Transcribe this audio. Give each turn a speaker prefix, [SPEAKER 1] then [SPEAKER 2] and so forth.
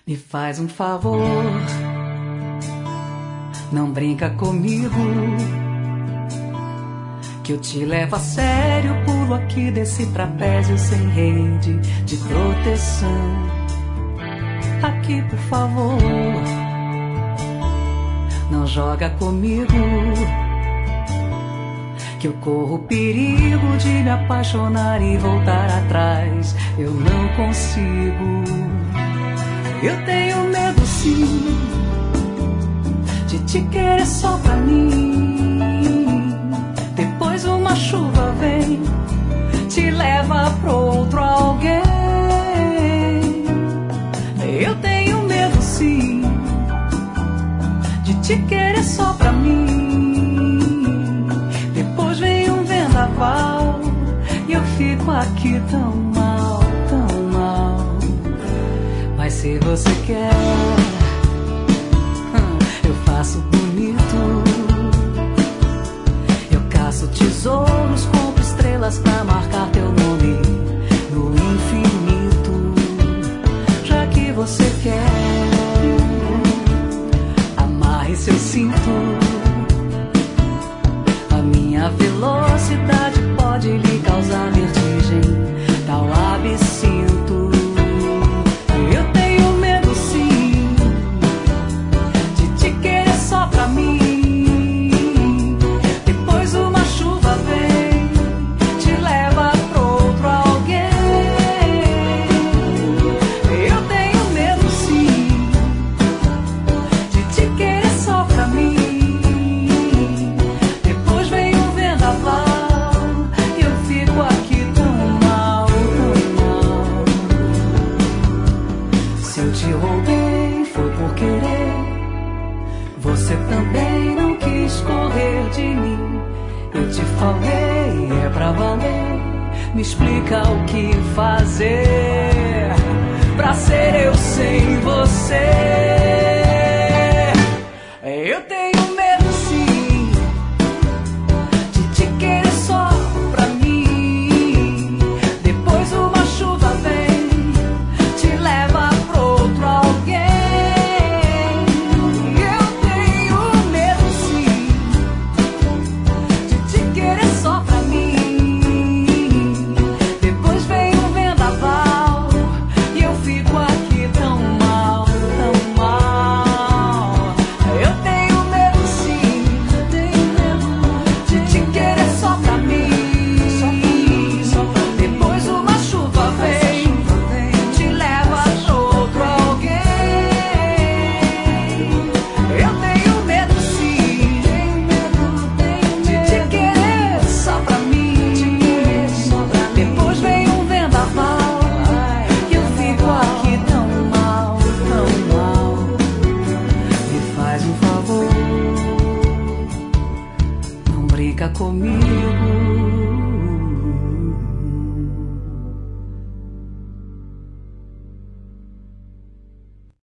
[SPEAKER 1] Me faz um favor, não brinca comigo, que eu te levo a sério. Pulo aqui desse trapézio sem rede de proteção. Aqui, por favor, não joga comigo, que eu corro perigo de me apaixonar e voltar atrás. Eu não consigo. Eu tenho medo sim de te querer só pra mim. Depois uma chuva vem, te leva pro outro alguém. Eu tenho medo sim de te querer só pra mim. Depois vem um vendaval e eu fico aqui tão mal, tão mal. Mas se você quer, eu faço bonito. Eu caço tesouros, compro estrelas pra marcar teu nome no infinito. Já que você quer, amarre seu cinto. A minha velocidade pode lhe causar vertigem, tal absinto. Eu tenho medo sim de te querer só pra mim. Depois uma chuva vem, te leva pro outro alguém. Eu tenho medo sim de te querer só pra mim. Depois vem um vendaval e eu fico aqui tão mal, tão mal. Se eu te roubei foi por querer, você também não quis correr de mim. Eu te falei, é pra valer. Me explica o que fazer pra ser eu sem você. Eu tenho medo sim de te querer só pra mim. Depois uma chuva vem, te leva pro outro alguém. Eu tenho medo sim de te querer só pra mim. Depois vem um vendaval e eu fico aqui tão mal, tão mal. Eu tenho medo sim, tenho medo de te querer só pra mim. Depois uma chuva vem, te leva pro outro alguém. Eu tenho medo sim de te querer só pra mim. Depois vem um vendaval e eu fico aqui tão mal, tão mal. Me faz um favor, não brinca comigo,